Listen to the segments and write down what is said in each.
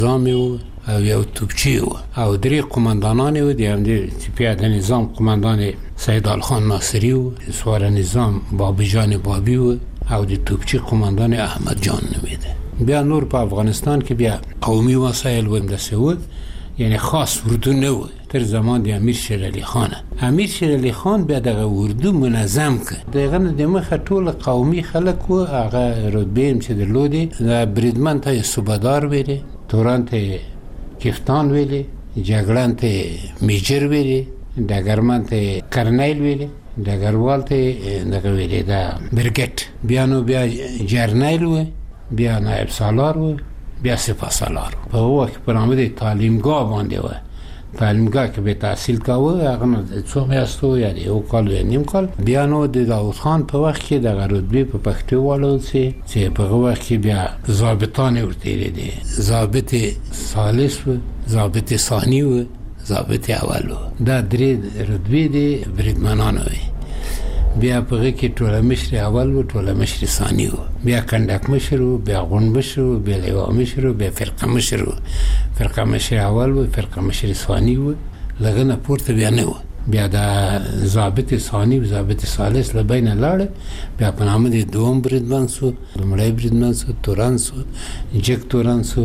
نظام و او یو توپچی و او 3 قماندانان و د همدې پیاده نظام قماندان سید الخان ناصری و سوار نظام بابی جان بابی و او د توپچی قماندان احمد جان نومیده. بیا نور په افغانستان کې بیا قومي وسایل وندسه و، یعنی خاص اردو نه و تر زمان د امیر شیر علی خان. امیر شیر علی خان بیا دغه اردو منظم کړ. دغه د مخه ټول قومي خلک و، هغه رتبه چې درلودي د بریدمن ته صوبدار ویلې، توران ته کفتان ویلې، جګړن ته میجر ویلې، ډګرمن ته کرنیل ویلې، ډګروال ته دغه ویلې دا برګټ، بیا نو بیا جرنیل و، بیا نایب سالار و، بیا سپاه سالار. په وخت په نامه د تعلیمگاه باندې و، تعلیمگاه کې به تحصیل کاوه، هغه نو څو میاشتو یا یو کال یا نیم کال. بیا نو د داود خان په وخت کې د رتبه په پښتو والو چې په وخت کې بیا ضابطان ورته دي، ضابط ثالث و، ضابط ثانی و، ضابط اول و. دا 3 رتبه دي بریدمنان وي. بیا په کې ټوله مشر اول و، ټوله مشر ثانی و، بیا کندک مشر و، بیا غون مشر و، بیا لیوا مشر و، بیا فرقه مشر و، فرقه مشر اول و، فرقه مشر ثانی و. لغنه پورته بیا نه و. بیا دا ضابط ثانی و ضابط ثالث لبین لاړ. بیا په نامه د دوم بریدمن سو، لومړی بریدمن سو، توران سو، جګ توران سو،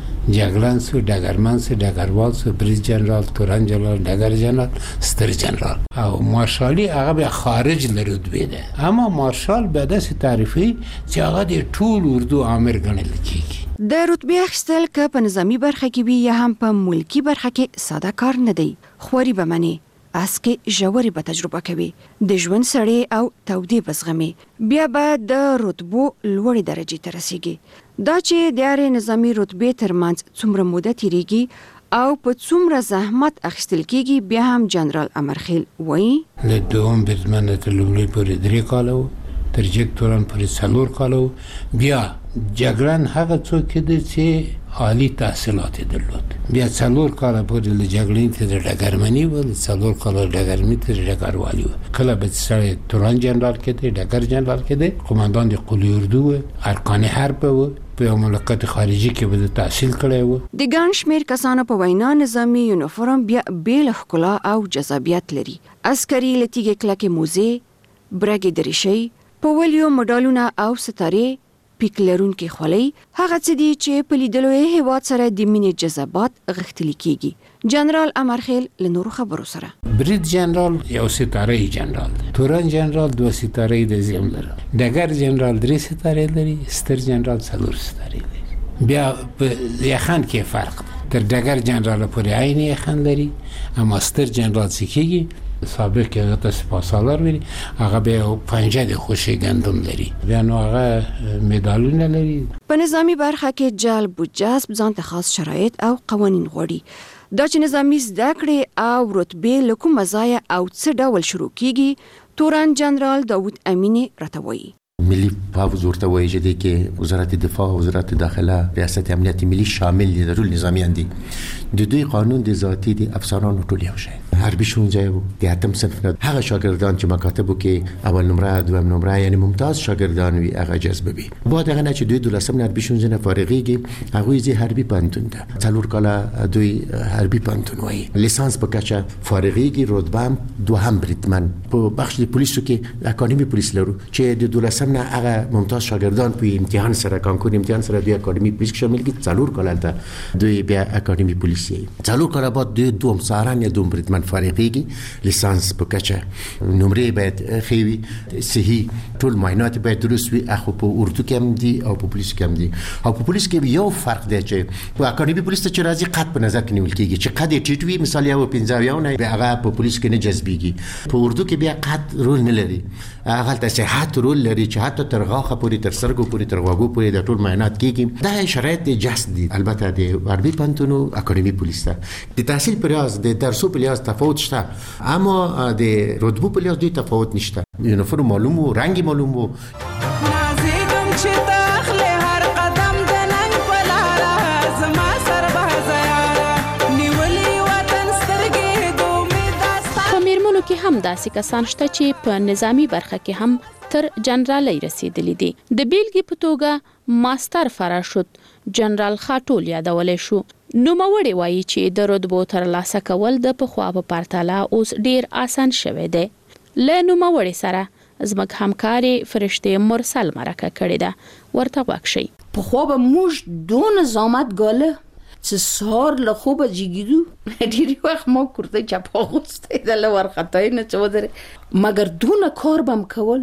جګړن سو، ډګرمن سو، ډګروال سو، بریج جنرال، توران جنرال، ډګر جنرال، ستر جنرال. او مارشالي هغه بیا خارج لرتبه ده. اما مارشال به داسې تعریفي چې هغه د ټول اردو امر ګڼل کیږي. د رتبه اخیستل که په نظامی برخه کې وي یا هم په ملکی برخه کې ساده کار نه دی. خوري به منی اسکه ژورې به تجربه کوي، د ژوند سړې او تودې بزغمي، بیا به د رتبو لوړې درجې ته رسیږي. دا چې د هرې نظامی رتبې ترمنځ څومره موده تیریږي او په څومره زحمت اخیستل کیږي، بیا هم جنرال امرخیل وایي له دوم بریدمن تر لومړي پورې 3 کاله و، تر جګ توران پورې 4 کاله و. بیا جګړن هغه څوک دی چې عالی تحصیلات درلود. بیا 4 کاله پورې له جګړې ته د ډګرمني و، 4 کاله ډګرمني ته د ډګروالي و. کله به سړی توران جنرال کې دی، ډګر جنرال کې دی، قماندان د قولی اردو و، ارکان حرب و، په مملکت خارجي کې به تحصیل کړی و. د ګڼ شمېر کسانو په وینا نظامي یونیفورم بیا بېله ښکلا او جذابیت لري. عسکري له تیږې کلکې موزې، برګې دریشۍ، په ولیو مډالونه او ستارې، پیک لرونکې خولۍ، هغه څه دي چې په لیدلو یې هېواد سره د مینې جذبات غښتلي کیږي. جنرال امرخیل له نورو خبرو سره برید جنرال یو ستاره جنرال دی، توران جنرال 2 ستاره د زیم لري، ډګر جنرال 3 ستاره لري، ستر جنرال 4 ستاره لري. بیا په یخن کې فرق دی، تر ډګر جنرال پورې عین یخن لري، اما ستر جنرال څه کیږي سابق هغه ته سپاه سالار ویلي، هغه به پنجه د خوشي ګندم لري، بیا نو هغه مډالونه لري. په نظامی برخه کې جلب و جذب ځان ته خاص شرایط او قوانین غواړي. دا چې نظامی زده کړې او رتبې له کومه ځایه او څه ډول شروع کیږي، توران جنرال داود امینی راته وایي. ملي پاوز ورته وایي چې د کې وزارت دفاع، وزارت داخله، ریاست امنیت ملي شامل دي، ټول نظامیان دي. د دوی قانون د ذاتی د افسرانو ټول یو شی. حربي شونځای وو، د اتم صنف هغه شاګردان چې مکاتبو کې اول نمره، دویم نمره یعنی ممتاز شاګردان وي، هغه جذب وي. بعد هغه نه چې دوی 12 حربي شونځای نه فارغيږي، هغه یې حربي پانتون ده. 4 کاله دوی حربي پانتون وایي. لیسانس په کچه فارغيږي، رتبه دوهم بریدمن. په بخش د پولیسو کې اکاډمي پولیس لرو چې د 12 نه هغه ممتاز شاګردان په امتحان سره، کانکور امتحان سره دوی اکاډمي پولیس شامل کی. 4 کاله ته دوی بیا اکاډمي پولیس یې. 4 کاله بعد دوی دوم ساران یا دوم بریدمن فارغيږي. لیسانس په کچه نمرې باید خېوي، صحیح ټول معاینات باید درست وي. اخو په اردو کې هم دي او په پولیس کې هم دي. او په پولیس کې یو فرق دی چې په اکاډمي پولیس ته چې راځي قد په نظر کې نیول کېږي چې قد ټیټ وي، مثال یو 15 نه هغه په پولیس کې نه جذبيږي. په اردو کې بیا قد رول نه لري، هغه ته صحت رول لري چې حتی تر غاخه پورې، تر سرګو پورې، تر غوګو پورې د ټول معاینات کېږي. دا شرایط د جست دي. البته د عربي پانتونو اکاډمي پولیس ته د تحصیل پر اساس د درسو په لحاظ تفاوت شته، اما د رتبو په لحاظ دوی تفاوت نشته. یونیفورم معلوم وو، رنگ معلوم وو. کې هم داسې کسان شته چې په نظامی برخه کې هم تر جنرالۍ رسیدلی دي. د بیلګې په توګه ماستر فراشوت جنرال خاټول یادولې شو. نوموړی وایي چې د رتبو ترلاسه کول د پخوا په پرتله اوس ډیر آسان شوی دی. له نوموړی سره زموږ همکاري فرشته مرسل مرکه کړې ده. ورته وکشي. پخوا به موږ دون زحمت ګاله چې سهار له خوبه جګیدو ډېری وخت ما کورته چپا غوسته د لور خطای نه چو درې مګر دون کار بم کول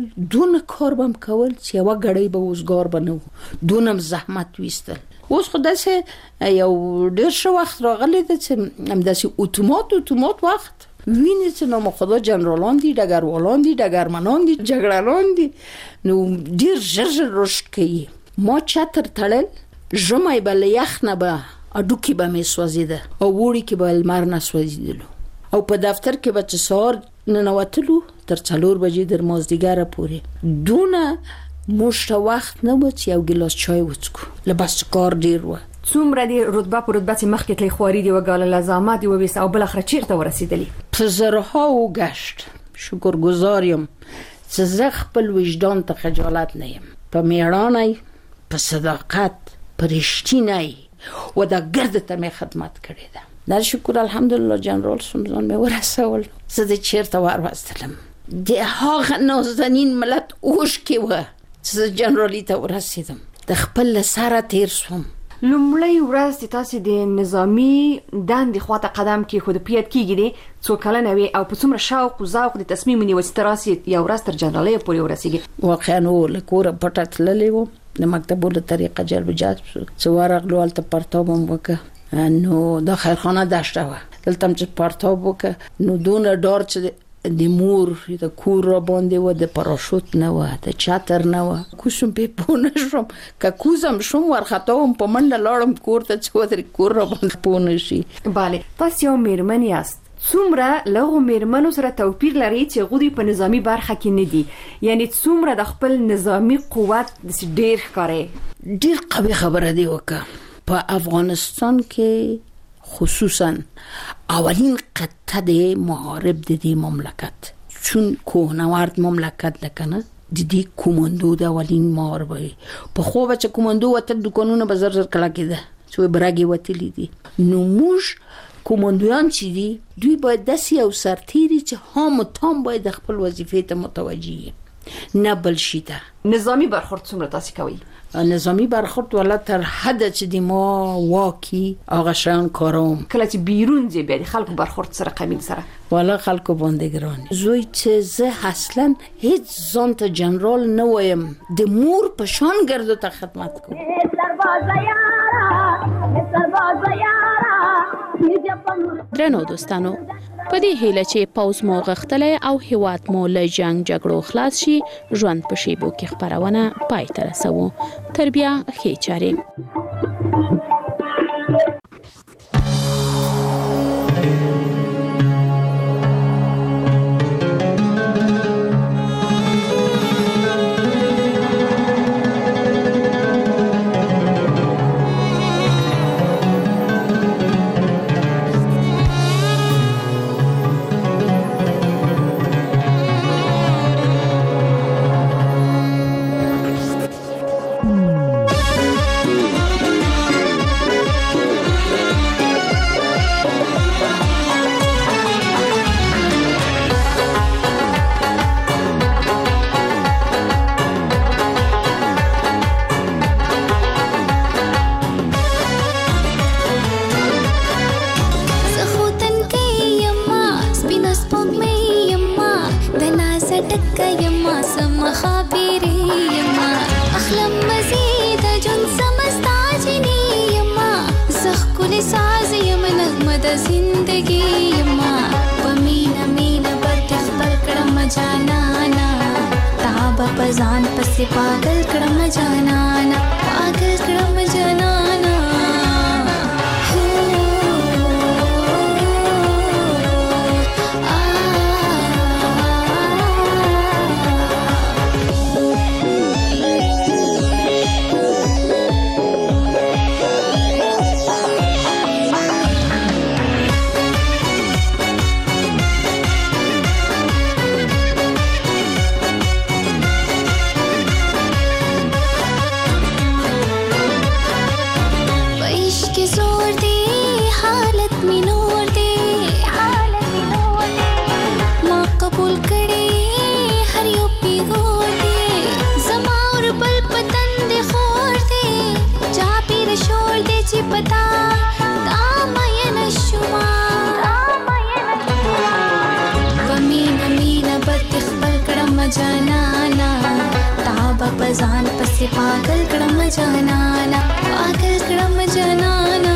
چې یو غړی به وزګار بنو دونم زحمت وستل. اوس خدای سه یو ډېر شو وخت راغلی د چې هم داسې اتومات وخت ویني چې نو خدا جنرالان دي ډګروالان دي ډګرمنان دي جګړه‌لان دي نو ډېر ژر رشد کوي. ما چتر تړل ژمای بل یخ نه به اډوکی به مې سوځیده او وړي کې به لمر نه سوځیدلو او په دفتر کې به چې سهار ننوتلو تر 4 بجې در مازدیګر پورې دونه موږ وخت نه و چې یو ګلاس چای وڅکو لباس کار ډیر و. څومره دی رتبه پر رتبه چې مخکې تلې خواري دی وګاله لازمات دی وبس او بل اخر چیرته ورسېدلی؟ په زرها و گشت. شکرګزار یم چې زه خپل وجدان ته خجالت نه یم. په میړانه په صداقت په رښتینۍ و دا ګرد ته مې خدمت کړې ده. در شکر الحمدلله جنرال سمزان مې ورسول. زه د چیرته وروستلم د هغه نازنین ملت اوش کې و چې جنرالی ته ورسیدم د خپل سره تیر شوم. لومړی ورځ تاسو د نظامی دندې خواته قدم کې خود پیاد کیږي څو کلنه وي او په څومره شوق او ذوق د تصمیم نیول تراسي یو ورځ تر جنرالۍ پورې ورسیږي؟ واقعا له کوره پټه تللې و د مکتبو له طریقه جلب جات څو ورغلو الته پرتابم وکړه نو د خیرخانه داشته و دلته چې پرتاب وکړه نو دونه ډار چې د مور د کور را باندې و د پاراشوت نه و د چتر نه و کوشم په پونه شم که کوزم شم ورختاوم په منډه لاړم کور ته چې ودرې کور را باندې پونه شي. bale تاسو یو میرمن یاست څومره لغو میرمنو سره توپیر لري چې غوډي په نظامی برخه کې نه دي یعنی څومره د خپل نظامی قوت د ډیر ښکاري؟ ډیر قوي خبره دی وکړه په افغانستان کې خصوصا اولین قطعه د محارب د دې مملکت چون کوهنورد مملکت دکنه د دې کوماندو د اولین محاربه په خو بچ کوماندو وته دکانونه بازار زر کلا کېده چې برګي وتلی دي نو موږ کوماندویان چې دي دوی باید داسې او سرتیری چې هم تام باید خپل وظیفې ته متوجي نه بل شي ته. نظامی برخورد څومره تاسو کوي؟ نظامی برخورد ولا تر حد چې د ما واکي هغه شان کاروم. کله چې بیرون ځي به خلکو برخورد سره قبیل سره ولا خلکو باندې ګران زوی چې زه اصلا هیڅ ځان ته جنرال نه وایم د مور په شان ګرځو ته خدمت کوم. درنو دوستانو په دې هیله چې پوز مو غختلې او هیواد مو له جنگ جګړو خلاص شي ژوند په شیبو کې خبرونه پای ته رسوو. تربیه ښې چارې. ځان پسې پاگل کړم جانانا پاگل کړم جانانا حالت می نور دی ما قبول کړي هر یو پیغور دی زما اور بل پتن دی خور دی چا پیر شور دی چې پتا دا مې نشما ومینه مینه بد خپل کړم جانانا تابه پزان پسې پاگل کړم جانانا پاگل کړم جانانا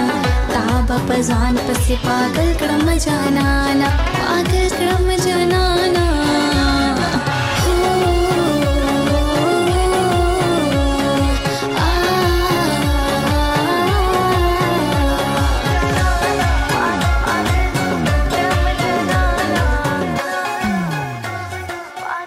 पजान पसे पागल कड़म जाना पागल कड़म जाना